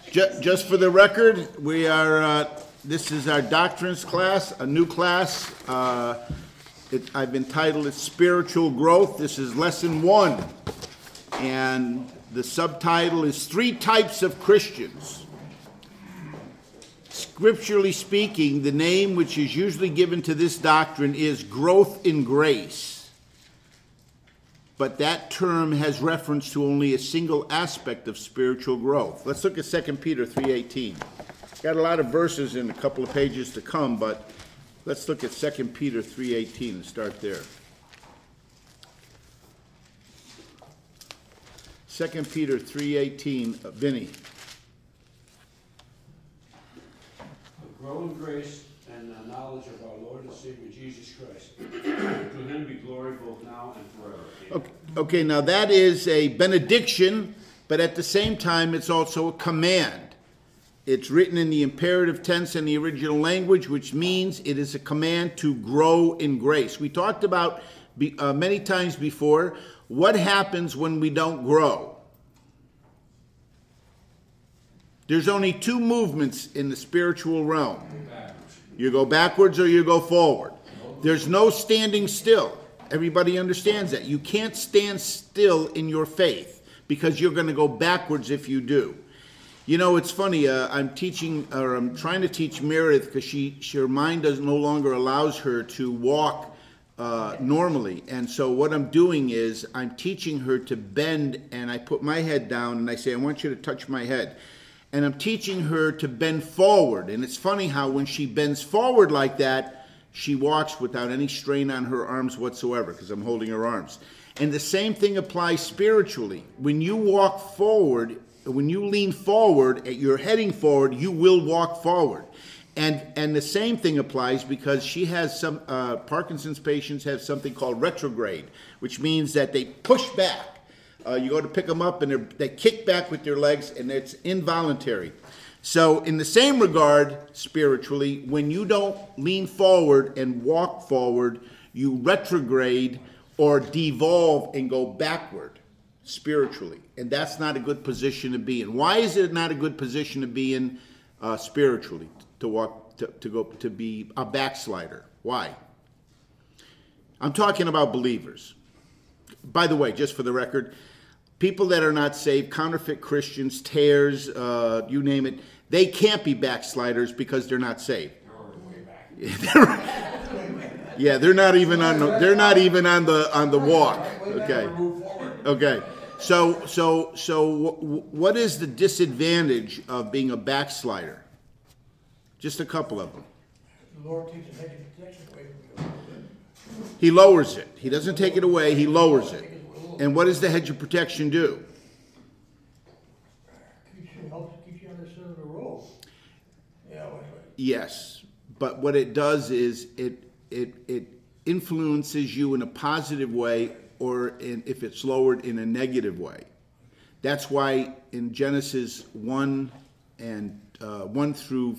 Just for the record, we are, this is our doctrines class, a new class. I've entitled it Spiritual Growth. This is lesson 1. And the subtitle is 3 Types of Christians. Scripturally speaking, the name which is usually given to this doctrine is growth in grace. But that term has reference to only a single aspect of spiritual growth. Let's look at 2 Peter 3:18. Got a lot of verses in a couple of pages to come, but let's look at 2 Peter 3:18 and start there. 2 Peter 3:18, Vinny. Grow in grace and the knowledge of our Lord and Savior Jesus Christ. To him be glory both now and forever. Okay, now that is a benediction, but at the same time it's also a command. It's written in the imperative tense in the original language, which means it is a command to grow in grace. We talked about many times before what happens when we don't grow. There's only 2 movements in the spiritual realm. You go backwards or you go forward. There's no standing still. Everybody understands that. You can't stand still in your faith because you're going to go backwards if you do. You know, it's funny. I'm trying to teach Meredith because her mind no longer allows her to walk normally. And so what I'm doing is I'm teaching her to bend, and I put my head down and I say, I want you to touch my head. And I'm teaching her to bend forward. And it's funny how when she bends forward like that, she walks without any strain on her arms whatsoever because I'm holding her arms. And the same thing applies spiritually. When you walk forward, when you lean forward, you're heading forward, you will walk forward. And the same thing applies because she has some, Parkinson's patients have something called retrograde, which means that they push back. You go to pick them up and they kick back with their legs and it's involuntary. So in the same regard, spiritually, when you don't lean forward and walk forward, you retrograde or devolve and go backward spiritually. And that's not a good position to be in. Why is it not a good position to be in spiritually, to be a backslider? Why? I'm talking about believers. By the way, just for the record, people that are not saved, counterfeit Christians, tares, you name it, they can't be backsliders because they're not saved. Yeah, they're not even on the walk. Okay. So what is the disadvantage of being a backslider? Just a couple of them. The Lord takes the hedge of protection away from you. He lowers it. He doesn't take it away, he lowers it. And what does the hedge of protection do? Keeps you on the center of the road. Yeah. Yes, but what it does is it influences you in a positive way, or if it's lowered, in a negative way. That's why in Genesis 1 and 1 through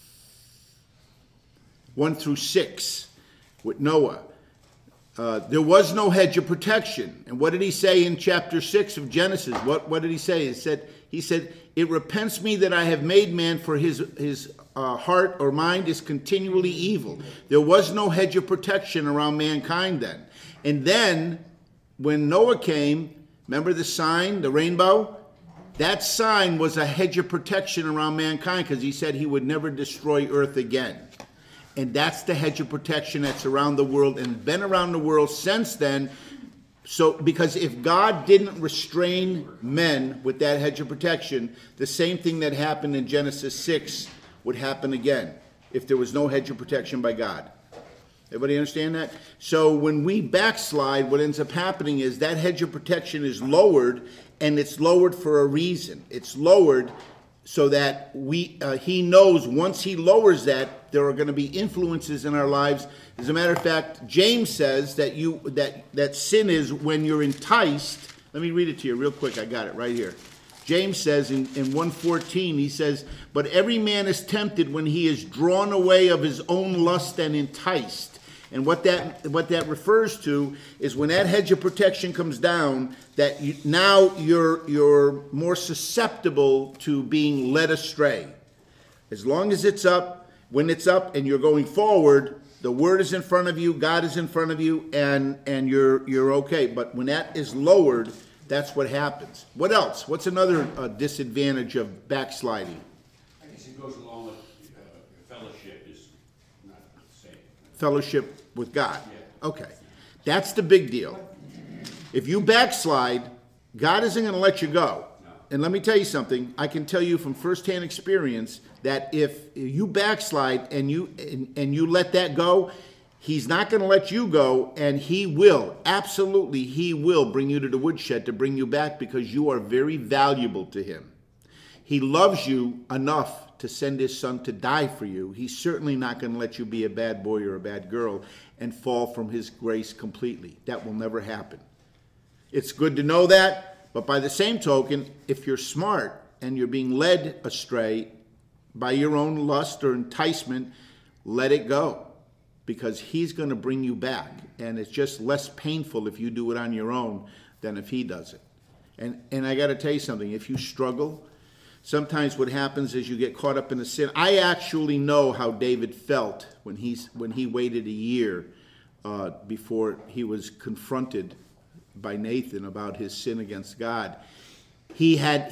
6 with Noah, there was no hedge of protection. And what did he say in chapter 6 of Genesis? What did he say? He said, it repents me that I have made man, for his heart or mind is continually evil. There was no hedge of protection around mankind then. And then when Noah came, remember the sign, the rainbow? That sign was a hedge of protection around mankind because he said he would never destroy earth again. And that's the hedge of protection that's around the world and been around the world since then. So, because if God didn't restrain men with that hedge of protection, the same thing that happened in Genesis 6 would happen again if there was no hedge of protection by God. Everybody understand that? So when we backslide, what ends up happening is that hedge of protection is lowered, and it's lowered for a reason. It's lowered so that he knows once he lowers that, there are going to be influences in our lives. As a matter of fact, James says that sin is when you're enticed. Let me read it to you real quick. I got it right here. James says in 1:14, he says, but every man is tempted when he is drawn away of his own lust and enticed. And what that refers to is when that hedge of protection comes down, that now you're more susceptible to being led astray. As long as it's up, when it's up and you're going forward, the Word is in front of you, God is in front of you, and you're okay. But when that is lowered, that's what happens. What else? What's another disadvantage of backsliding? I guess it goes along with fellowship is not the same. Fellowship with God. Yeah. Okay. That's the big deal. If you backslide, God isn't going to let you go. No. And let me tell you something. I can tell you from firsthand experience that if you backslide and you let that go, He's not going to let you go, and He will, absolutely, He will bring you to the woodshed to bring you back because you are very valuable to Him. He loves you enough to send His Son to die for you. He's certainly not going to let you be a bad boy or a bad girl and fall from His grace completely. That will never happen. It's good to know that, but by the same token, if you're smart and you're being led astray by your own lust or enticement, let it go. Because He's going to bring you back. And it's just less painful if you do it on your own than if He does it. And I got to tell you something. If you struggle, sometimes what happens is you get caught up in the sin. I actually know how David felt when he waited a year before he was confronted by Nathan about his sin against God. He had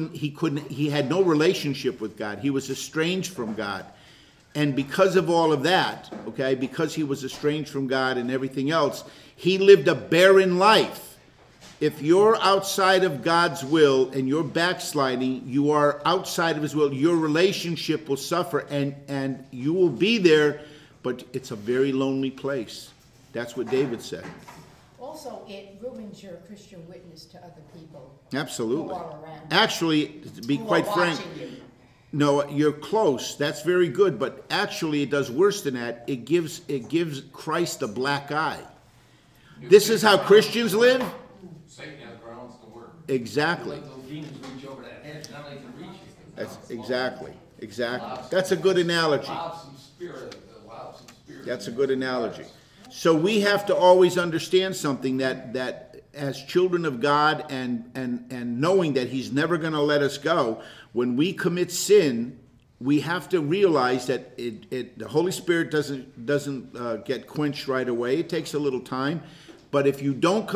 no relationship with God. He was estranged from God. And because of all of that, okay, because he was estranged from God and everything else, he lived a barren life. If you're outside of God's will and you're backsliding, you are outside of His will, your relationship will suffer and you will be there, but it's a very lonely place. That's what David said. Also, it ruins your Christian witness to other people. Absolutely. Who are around. Actually, to be quite frank, no, you're close. That's very good, but actually it does worse than that. It gives Christ a black eye. This is how Christians live? Satan has grounds to work. Exactly. Let those demons reach over that hedge, now they can reach you. That's exactly. That's a good analogy. That's a good analogy. So we have to always understand something that as children of God and knowing that He's never going to let us go, when we commit sin, we have to realize that the Holy Spirit doesn't get quenched right away. It takes a little time, but if you don't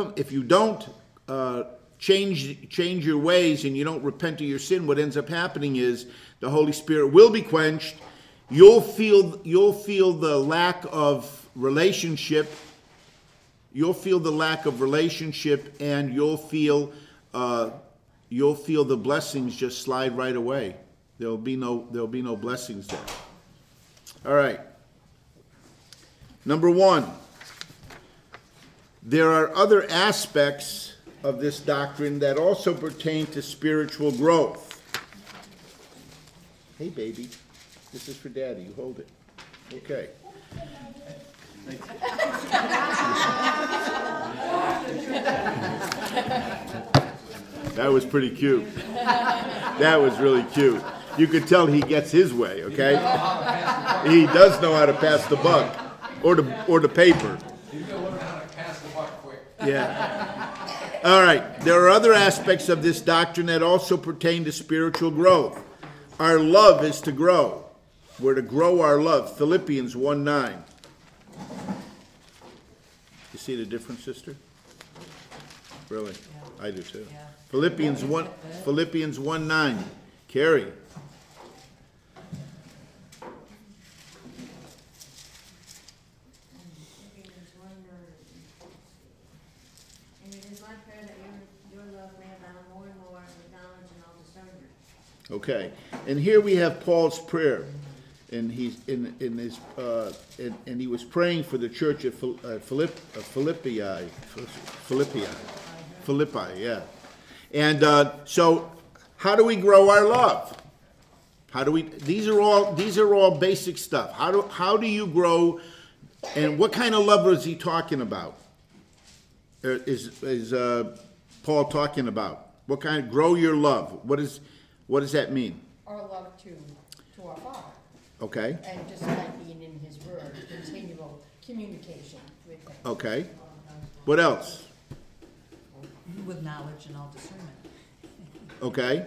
change your ways and you don't repent of your sin, what ends up happening is the Holy Spirit will be quenched. You'll feel the lack of relationship. You'll feel the lack of relationship, and you'll feel the blessings just slide right away. There'll be no blessings there. All right. Number one, there are other aspects of this doctrine that also pertain to spiritual growth. Hey, baby, this is for Daddy. You hold it. Okay. That was pretty cute. That was really cute. You could tell he gets his way, okay? He does know how to pass the buck or the paper. He's going to learn how to pass the buck quick. Yeah. All right. There are other aspects of this doctrine that also pertain to spiritual growth. Our love is to grow. We're to grow our love. Philippians 1:9. You see the difference, sister? Really? Yeah. I do too. Yeah. Philippians 1:9. Carrie. And it is my prayer that your love may abound more and more with knowledge and all discernment. Okay, and here we have Paul's prayer, and he's in his and he was praying for the church at Philippi, yeah. And so, how do we grow our love? How do we? These are all basic stuff. How do you grow? And what kind of love is he talking about? Is Paul talking about? What kind of grow your love? What does that mean? Our love to our Father. Okay. And just like being in His Word, continual Communication with him. Okay. What else? With knowledge and all discernment. Okay.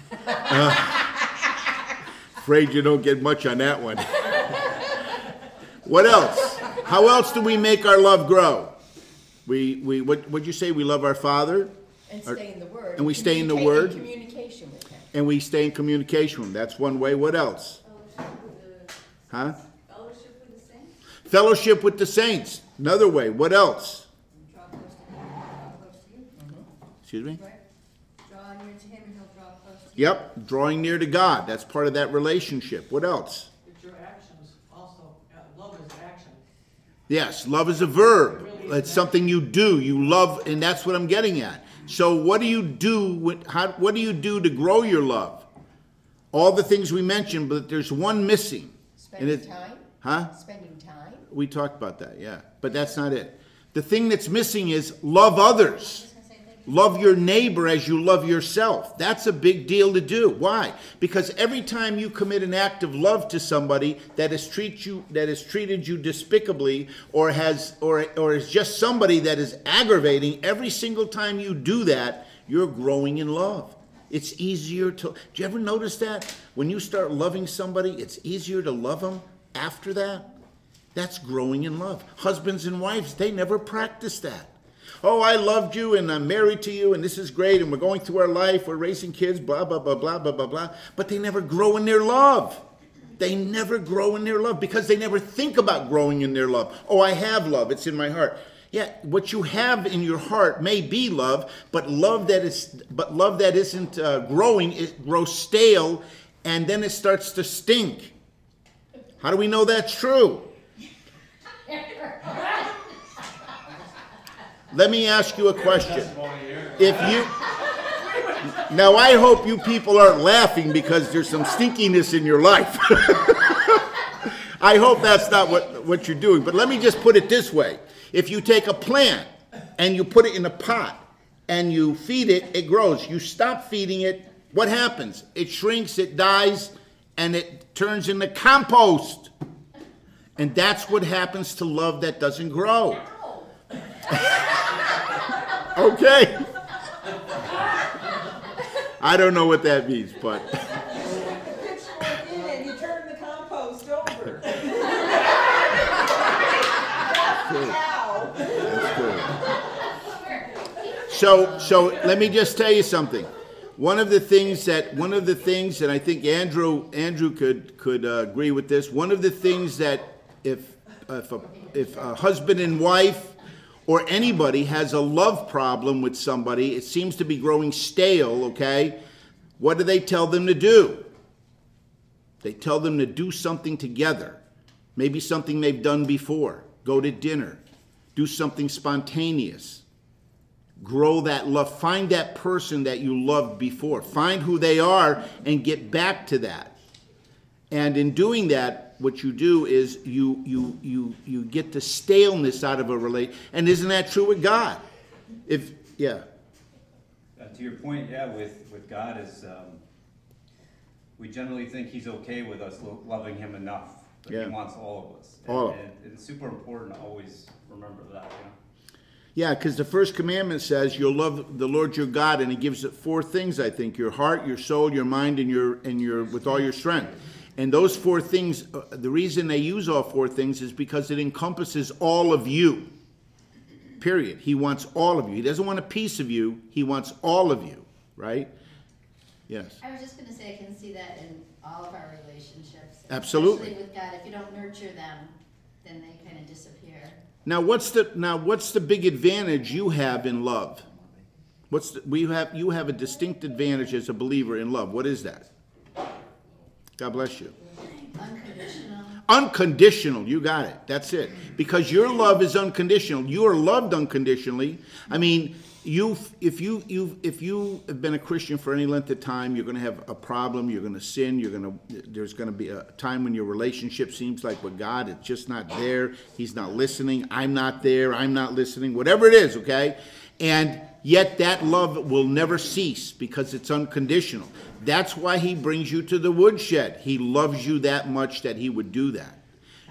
Afraid you don't get much on that one. What else? How else do we make our love grow? What'd you say? We love our Father? And stay in the Word. And we stay in the Communicate- Word? in communication with him. And we stay in communication with Him. That's one way. What else? Huh? Fellowship with the saints, Fellowship with the saints. Another way. What else? draw close to him, draw close to you, Excuse me? right? Draw near to him and he'll draw close to you. Yep. Drawing near to God. That's part of that relationship. What else? It's your actions also, love is action. Yes, love is a verb. It's something you do. You love, and that's what I'm getting at. So what do you do? What do you do to grow your love? All the things we mentioned, but there's one missing. Spending time? Huh? Spending time? We talked about that, yeah. But that's not it. The thing that's missing is love others. Love your neighbor as you love yourself. That's a big deal to do. Why? Because every time you commit an act of love to somebody that has treated you despicably, or is just somebody that is aggravating, every single time you do that, you're growing in love. It's easier to. Do you ever notice that? When you start loving somebody, it's easier to love them after that. That's growing in love. Husbands and wives, they never practice that. Oh, I loved you and I'm married to you and this is great and we're going through our life, we're raising kids, blah, blah, blah, blah, blah, blah, blah. But they never grow in their love. They never grow in their love because they never think about growing in their love. Oh, I have love. It's in my heart. Yeah, what you have in your heart may be love, but love that isn't growing, it grows stale and then it starts to stink. How do we know that's true? Let me ask you a question. Now I hope you people aren't laughing because there's some stinkiness in your life. I hope that's not what you're doing. But let me just put it this way. If you take a plant and you put it in a pot and you feed it, it grows. You stop feeding it, what happens? It shrinks, it dies, and it turns into compost. And that's what happens to love that doesn't grow. Okay. I don't know what that means, but. Pitchfork in and you turn the compost over. Ow. That's good. So let me just tell you something. One of the things, and I think Andrew could agree with this. One of the things that if a husband and wife or anybody has a love problem with somebody, it seems to be growing stale, okay? What do they tell them to do? They tell them to do something together. Maybe something they've done before. Go to dinner. Do something spontaneous. Grow that love. Find that person that you loved before. Find who they are and get back to that. And in doing that, what you do is you get the staleness out of a relationship. And isn't that true with God? To your point, with God is we generally think He's okay with us loving Him enough, but He wants all of us. And it's super important to always remember that. You know? Yeah, because the first commandment says you'll love the Lord your God, and He gives it 4 things. I think: your heart, your soul, your mind, and your with all your strength. And those 4 things, the reason they use all 4 things is because it encompasses all of you. Period. He wants all of you. He doesn't want a piece of you. He wants all of you. Right? Yes. I was just going to say, I can see that in all of our relationships. Absolutely. Especially with God, if you don't nurture them, then they kind of disappear. Now, what's the big advantage you have in love? You have a distinct advantage as a believer in love. What is that? God bless you. Unconditional. Unconditional, you got it. That's it. Because your love is unconditional. You are loved unconditionally. I mean, if you have been a Christian for any length of time, you're going to have a problem. You're going to sin. There's going to be a time when your relationship seems like with God, it's just not there. He's not listening. I'm not there. I'm not listening. Whatever it is, okay? And yet that love will never cease because it's unconditional. That's why He brings you to the woodshed. He loves you that much that He would do that.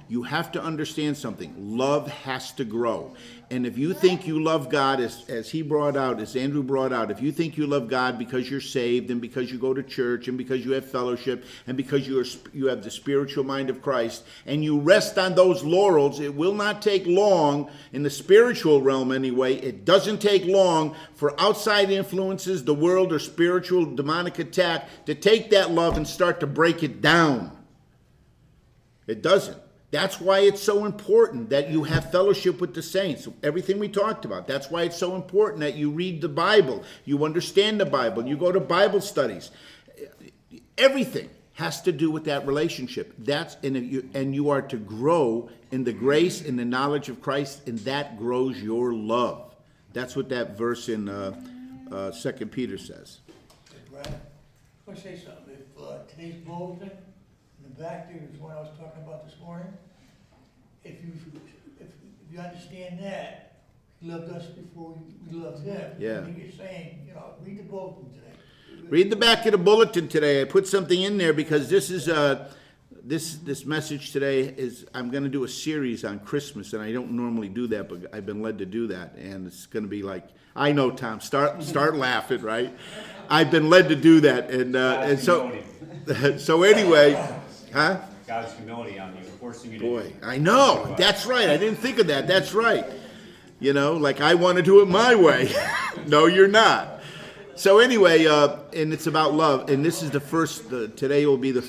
You have to understand something. Love has to grow. And if you think you love God, as he brought out, as Andrew brought out, if you think you love God because you're saved and because you go to church and because you have fellowship and because you have the spiritual mind of Christ and you rest on those laurels, it will not take long, in the spiritual realm anyway, it doesn't take long for outside influences, the world, or spiritual demonic attack to take that love and start to break it down. It doesn't. That's why it's so important that you have fellowship with the saints. Everything we talked about. That's why it's so important that you read the Bible. You understand the Bible. You go to Bible studies. Everything has to do with that relationship. And you are to grow in the grace and the knowledge of Christ, and that grows your love. That's what that verse in 2 Peter says. Brad, I want to say something. If today's bulletin, in the back there is what I was talking about this morning. If you understand that, he loved us before we loved him. Yeah. I think you're saying, read the bulletin today. Read the back of the bulletin today. I put something in there because this is this message today is, I'm going to do a series on Christmas, and I don't normally do that, but I've been led to do that, and it's going to be like, I know, Tom, start laughing, right? I've been led to do that, and so anyway, huh? God's humility on you, forcing you to. Boy, I know. That's right. I didn't think of that. That's right. Like I want to do it my way. No, you're not. So anyway, and it's about love, and this is the first. Today will be the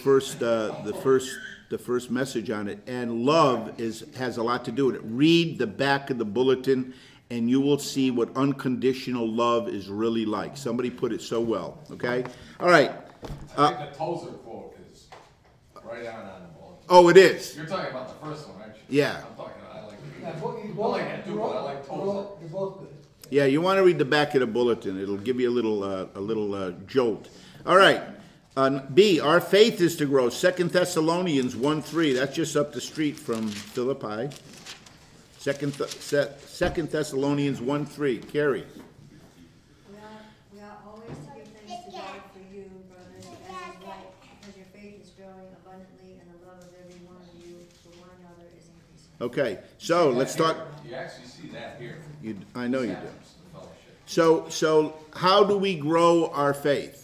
first message on it. And love has a lot to do with it. Read the back of the bulletin, and you will see what unconditional love is really like. Somebody put it so well. Okay. All right. I think the Tozer quote is right on the bulletin. Oh, it is. You're talking about the first one, actually. Yeah. I'm talking. I like. Yeah, I like that too, but I like Tozer. You're both good. Yeah, you want to read the back of the bulletin. It'll give you a little jolt. All right. B, our faith is to grow. 2 Thessalonians 1:3. That's just up the street from Philippi. 2 Thessalonians 1:3. Carrie. We are always to give thanks to God for you, brothers, as is right, because your faith is growing abundantly, and the love of every one of you for one another is increasing. Okay, so let's talk. You actually see that here. I know you do. The fellowship. So how do we grow our faith?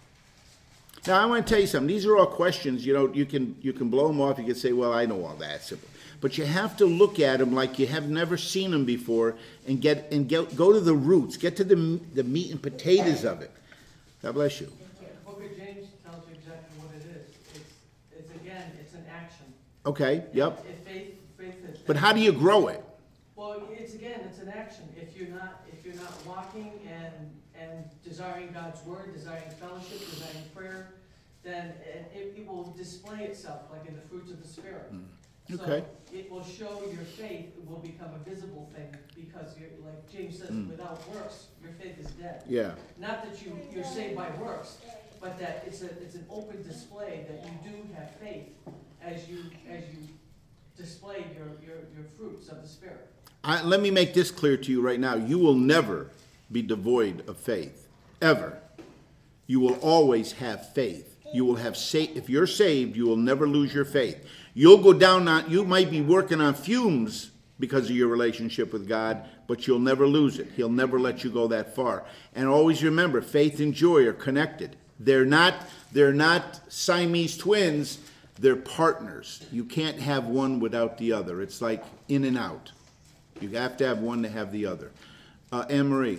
Now I want to tell you something. These are all questions. You can blow them off. You can say, "Well, I know all that." Simple. But you have to look at them like you have never seen them before, and go to the roots. Get to the meat and potatoes of it. God bless you. The book of James tells you exactly what it is. It's an action. Okay. Yep. Faith is. But how do you grow it? Well, it's an action. If you're not walking and desiring God's word, desiring fellowship, desiring prayer, then it will display itself like in the fruits of the Spirit. Okay. So it will show your faith. It will become a visible thing because like James says, without works, your faith is dead. Yeah. Not that you're saved by works, but that it's an open display that you do have faith as you display your fruits of the Spirit. Let me make this clear to you right now. You will never be devoid of faith, ever. You will always have faith. You will have if you're saved, you will never lose your faith. You'll go down you might be working on fumes because of your relationship with God, but you'll never lose it. He'll never let you go that far. And always remember, faith and joy are connected. They're not Siamese twins. They're partners. You can't have one without the other. It's like in and out. You have to have one to have the other. Anne-Marie.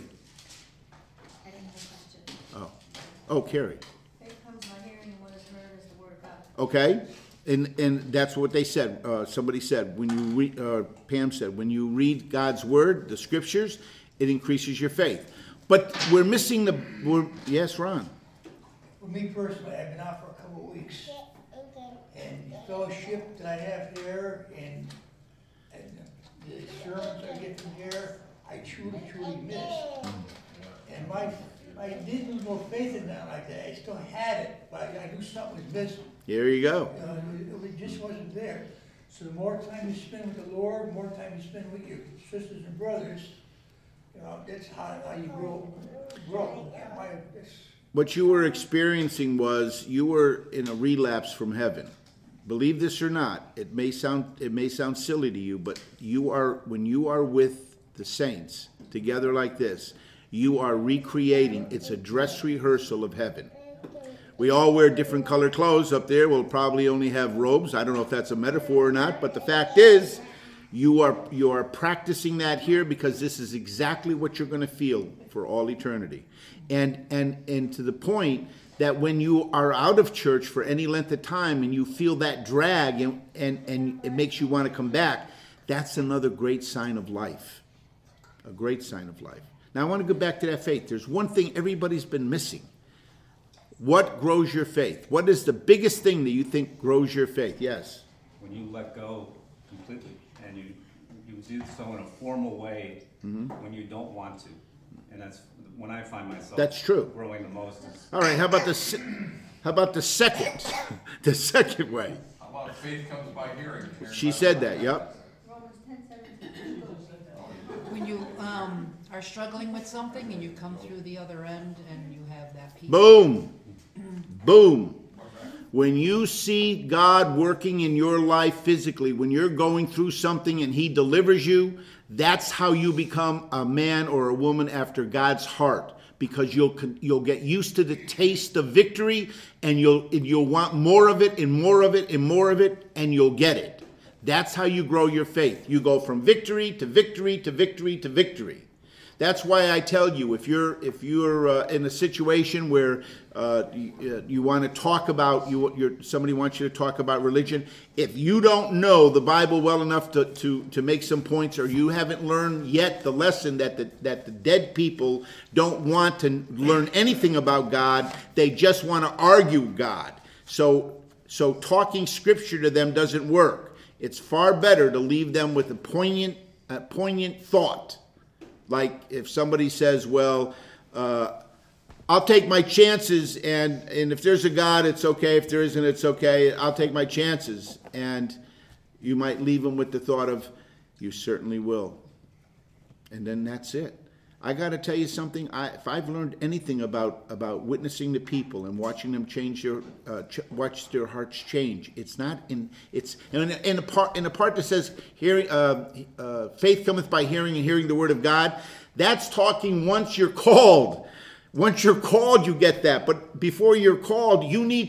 I didn't have a question. Oh, Carrie. Faith comes by hearing, and what is heard is the word of God. Okay. And that's what they said. Somebody said, Pam said, when you read God's word, the scriptures, it increases your faith. But we're missing yes, Ron. For me personally, I've been out for a couple of weeks. And the fellowship that I have here and the sermons I get from here, I truly miss. And I didn't lose no faith in that like that. I still had it, but I knew something was missing. Here you go. It just wasn't there. So the more time you spend with the Lord, the more time you spend with your sisters and brothers, that's how you grow. What you were experiencing was you were in a relapse from heaven. believe this or not, it may sound silly to you, but when you are with the saints together like this, you are recreating. It's a dress rehearsal of heaven. We all wear different color clothes up there. We'll probably only have robes. I don't know if that's a metaphor or not, but the fact is, you are practicing that here because this is exactly what you're going to feel for all eternity. And to the point that when you are out of church for any length of time and you feel that drag and it makes you want to come back, that's another great sign of life. A great sign of life. Now I want to go back to that faith. There's one thing everybody's been missing. What grows your faith? What is the biggest thing that you think grows your faith? Yes? When you let go completely and you do so in a formal way when you don't want to. And that's when I find myself that's true. Growing the most. All right, how about the second? The second way. How about faith comes by hearing? She said that, yep. Romans 10:17. When you are struggling with something and you come through the other end and you have that peace. Boom. Boom. When you see God working in your life physically, when you're going through something and he delivers you, that's how you become a man or a woman after God's heart. Because you'll get used to the taste of victory, and you'll want more of it and more of it and more of it, and you'll get it. That's how you grow your faith. You go from victory to victory to victory to victory. That's why I tell you, if you're in a situation where you want to talk about somebody wants you to talk about religion, if you don't know the Bible well enough to make some points, or you haven't learned yet the lesson that the dead people don't want to learn anything about God, they just want to argue God. So talking Scripture to them doesn't work. It's far better to leave them with a poignant thought. Like if somebody says, well, I'll take my chances, and if there's a God, it's okay. If there isn't, it's okay. I'll take my chances. And you might leave them with the thought of, you certainly will. And then that's it. I got to tell you something. If I've learned anything about witnessing to people and watching them change watch their hearts change, it's not in the part that says hearing, faith cometh by hearing, and hearing the word of God. That's talking once you're called. Once you're called, you get that. But before you're called, you need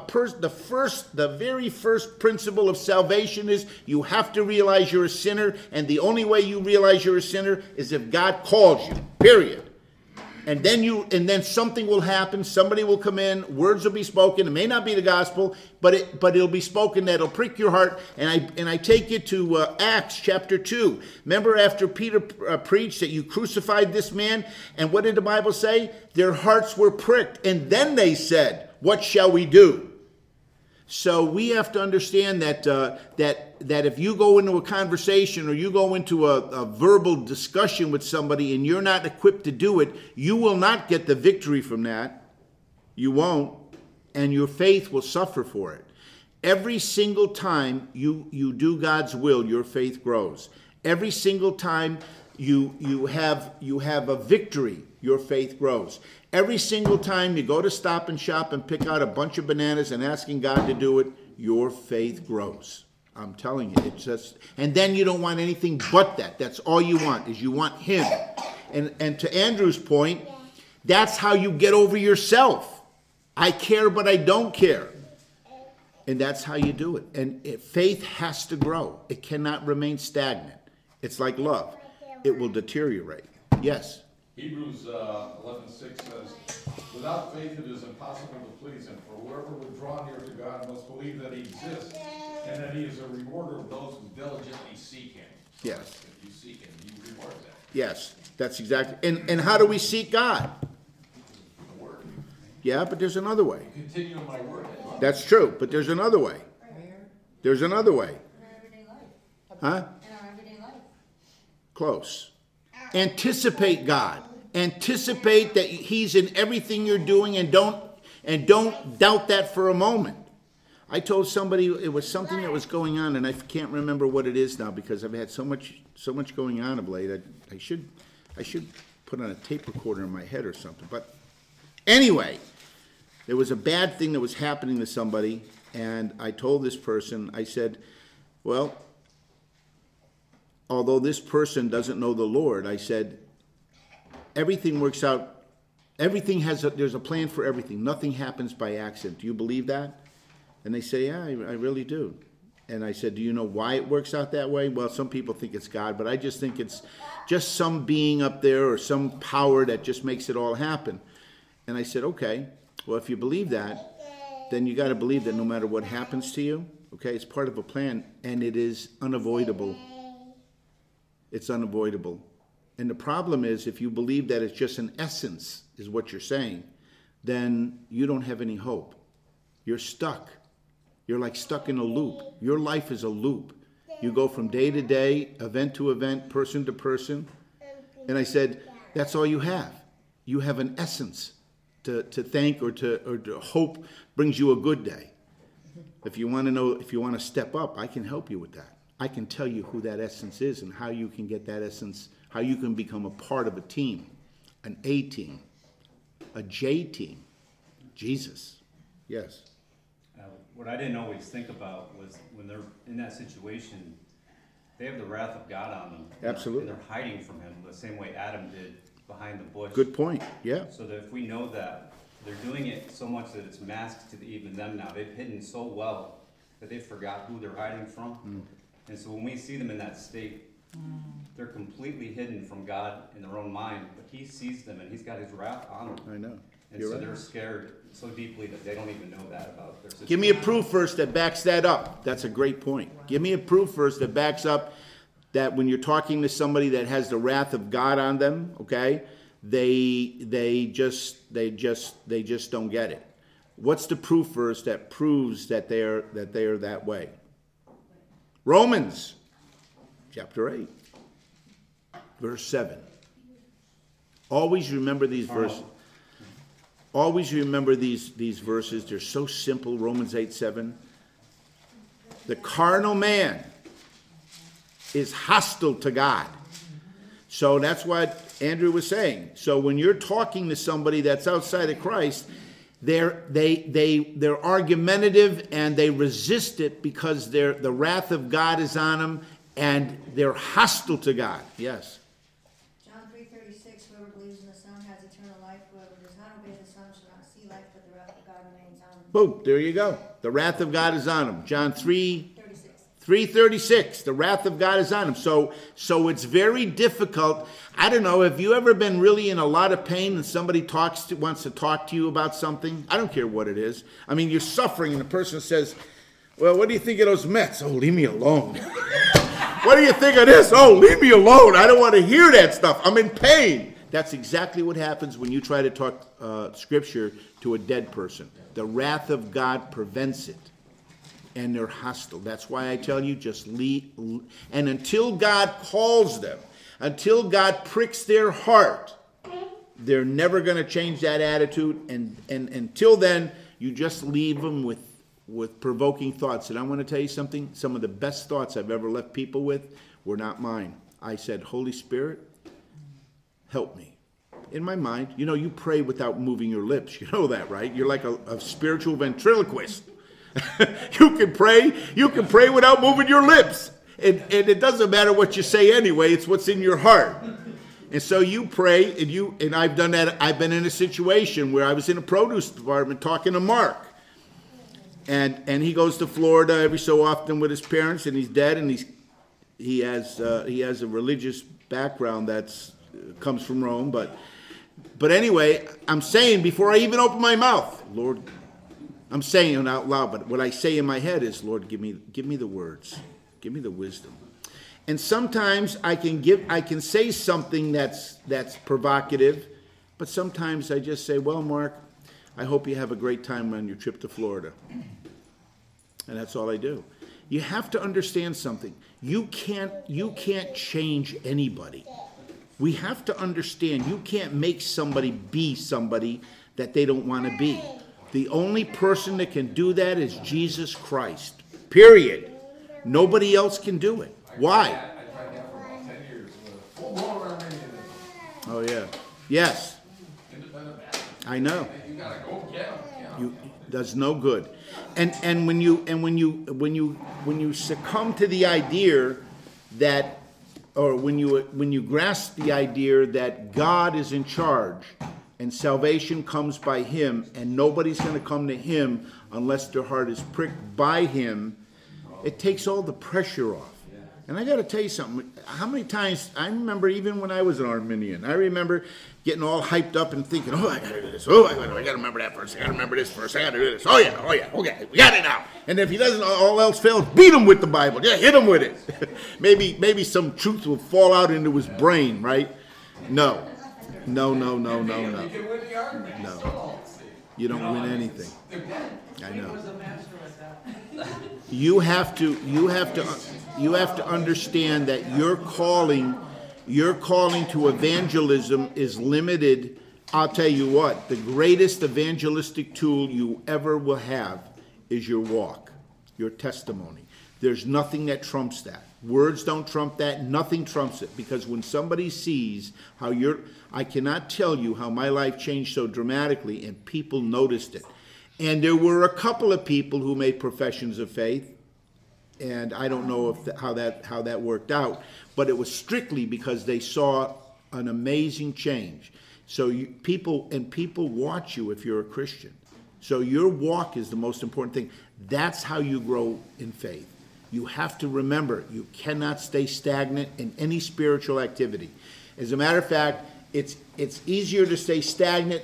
the very first principle of salvation is you have to realize you're a sinner, and the only way you realize you're a sinner is if God calls you. Period. And then something will happen. Somebody will come in. Words will be spoken. It may not be the gospel, but it'll be spoken that'll prick your heart. And I take you to Acts chapter 2. Remember after Peter preached that you crucified this man, and what did the Bible say? Their hearts were pricked, and then they said, "What shall we do?" So we have to understand that if you go into a conversation or you go into a verbal discussion with somebody and you're not equipped to do it, you will not get the victory from that. You won't. And your faith will suffer for it. Every single time you do God's will, your faith grows. Every single time you have a victory, your faith grows. Every single time you go to Stop and Shop and pick out a bunch of bananas and asking God to do it, your faith grows. I'm telling you, it's just, and then you don't want anything but that. That's all you want, is you want him. And to Andrew's point, that's how you get over yourself. I care, but I don't care. And that's how you do it. And faith has to grow. It cannot remain stagnant. It's like love. It will deteriorate. Yes? Hebrews 11:6 says, without faith it is impossible to please him, for whoever would draw near to God must believe that he exists, and that he is a rewarder of those who diligently seek him. So Yes. if you seek him, he rewards that. Yes, that's exactly. And how do we seek God? The word. Yeah, but there's another way. Continue in my word. That's true, but there's another way. There's another way. In our everyday life. Huh? In our everyday life. Close. Anticipate God. Anticipate that he's in everything you're doing, and don't doubt that for a moment. I told somebody it was something that was going on, and I can't remember what it is now because I've had so much going on of late. I should put on a tape recorder in my head or something. But anyway, there was a bad thing that was happening to somebody, And I told this person, I said, well, although this person doesn't know the Lord, I said, everything works out, there's a plan for everything. Nothing happens by accident. Do you believe that? And they say, yeah, I really do. And I said, do you know why it works out that way? Well, some people think it's God, but I just think it's just some being up there or some power that just makes it all happen. And I said, okay, well, if you believe that, then you got to believe that no matter what happens to you, okay, it's part of a plan, and it is unavoidable. It's unavoidable. And the problem is, if you believe that it's just an essence, is what you're saying, then you don't have any hope. You're stuck. You're like stuck in a loop. Your life is a loop. You go from day to day, event to event, person to person. And I said, that's all you have. You have an essence to thank or to hope brings you a good day. If you want to know, if you want to step up, I can help you with that. I can tell you who that essence is and how you can get that essence, how you can become a part of a team, an A team, a J team. Jesus. Yes. What I didn't always think about was when they're in that situation, they have the wrath of God on them. Absolutely. And they're hiding from him the same way Adam did behind the bush. Good point. Yeah. So that if we know that, they're doing it so much that it's masked to even them now. They've hidden so well that they forgot who they're hiding from. And so when we see them in that state, they're completely hidden from God in their own mind, but he sees them and he's got his wrath on them. I know. And You're so right. they're scared so deeply that they don't even know that about their situation. Give me a proof first that backs that up. That's a great point. Give me a proof first that backs up that when you're talking to somebody that has the wrath of God on them, okay, they just don't get it. What's the proof first that proves that they are that way? Romans chapter 8, verse 7. Always remember these verses. Always remember these verses. They're so simple. Romans 8:7. The carnal man is hostile to God. So that's what Andrew was saying. So when you're talking to somebody that's outside of Christ, they're argumentative and they resist it because the wrath of God is on them and they're hostile to God. Yes. John 3:36, whoever believes in the Son has eternal life. Whoever does not obey the Son shall not see life, but the wrath of God remains on him. Boom, there you go. The wrath of God is on them. John 36. 3:36. The wrath of God is on him. So it's very difficult. I don't know, have you ever been really in a lot of pain and somebody wants to talk to you about something? I don't care what it is. I mean, you're suffering and the person says, well, what do you think of those Mets? Oh, leave me alone. What do you think of this? Oh, leave me alone. I don't want to hear that stuff. I'm in pain. That's exactly what happens when you try to talk scripture to a dead person. The wrath of God prevents it. And they're hostile. That's why I tell you, just leave. And until God calls them, until God pricks their heart, they're never going to change that attitude. And until then, you just leave them with provoking thoughts. And I want to tell you something. Some of the best thoughts I've ever left people with were not mine. I said, Holy Spirit, help me. In my mind, you pray without moving your lips. You know that, right? You're like a spiritual ventriloquist. You can pray without moving your lips. And it doesn't matter what you say anyway, it's what's in your heart. And so you pray, and I've done that. I've been in a situation where I was in a produce department talking to Mark. And he goes to Florida every so often with his parents, and he's dead, and he has a religious background that's comes from Rome, but anyway, I'm saying before I even open my mouth, Lord, I'm saying it out loud, but what I say in my head is, Lord, give me the words. Give me the wisdom. And sometimes I can say something that's provocative, but sometimes I just say, well, Mark, I hope you have a great time on your trip to Florida. And that's all I do. You have to understand something. You can't change anybody. We have to understand you can't make somebody be somebody that they don't want to be. The only person that can do that is Jesus Christ. Period. Nobody else can do it. Why? I tried that for about 10 years with a full-blown Arminianism. Oh, yeah. Yes. Independent Baptist. I know. You gotta go get them. Does no good. And when you succumb to the idea that, or when you grasp the idea that God is in charge and salvation comes by him and nobody's going to come to him unless their heart is pricked by him, it takes all the pressure off. And I got to tell you something. How many times, I remember even when I was an Arminian, I remember getting all hyped up and thinking, oh, I got to do this. Oh, I got to remember that verse. I got to remember this verse. I got to do this. Oh, yeah. Okay, we got it now. And if he doesn't, all else fails, beat him with the Bible. Yeah, hit him with it. maybe some truth will fall out into his brain, right? No. No. You don't win anything. I know. You have to understand that your calling to evangelism is limited. I'll tell you what, the greatest evangelistic tool you ever will have is your walk, your testimony. There's nothing that trumps that. Words don't trump that. Nothing trumps it. Because when somebody sees how I cannot tell you how my life changed so dramatically, and people noticed it. And there were a couple of people who made professions of faith, and I don't know how that worked out, but it was strictly because they saw an amazing change. So people watch you if you're a Christian. So your walk is the most important thing. That's how you grow in faith. You have to remember, you cannot stay stagnant in any spiritual activity. As a matter of fact, it's easier to stay stagnant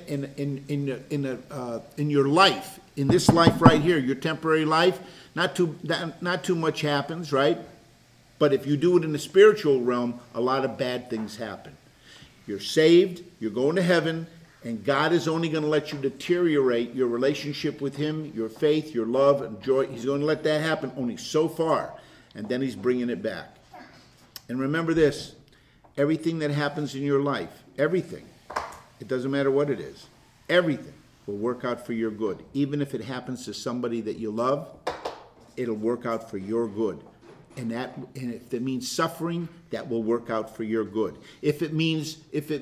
in your life, in this life right here, your temporary life. Not too much happens, right? But if you do it in the spiritual realm, a lot of bad things happen. You're saved, you're going to heaven, and God is only going to let you deteriorate your relationship with him, your faith, your love, and joy. He's going to let that happen only so far, and then he's bringing it back. And remember this, everything that happens in your life, everything, it doesn't matter what it is, everything will work out for your good. Even if it happens to somebody that you love, it'll work out for your good. And if it means suffering, that will work out for your good. If it means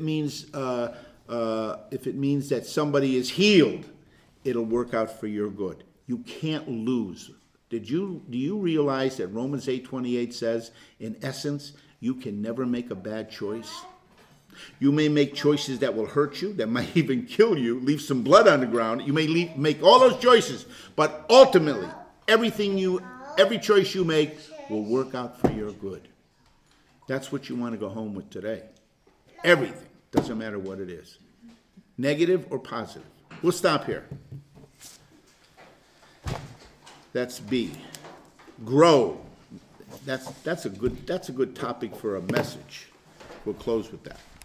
that somebody is healed, it'll work out for your good. You can't lose. Do you realize that Romans 8:28 says, in essence, you can never make a bad choice? You may make choices that will hurt you, that might even kill you, leave some blood on the ground. You may make all those choices, but ultimately, every choice you make will work out for your good. That's what you want to go home with today. Everything. Doesn't matter what it is. Negative or positive. We'll stop here. That's B. Grow. That's a good topic for a message. We'll close with that.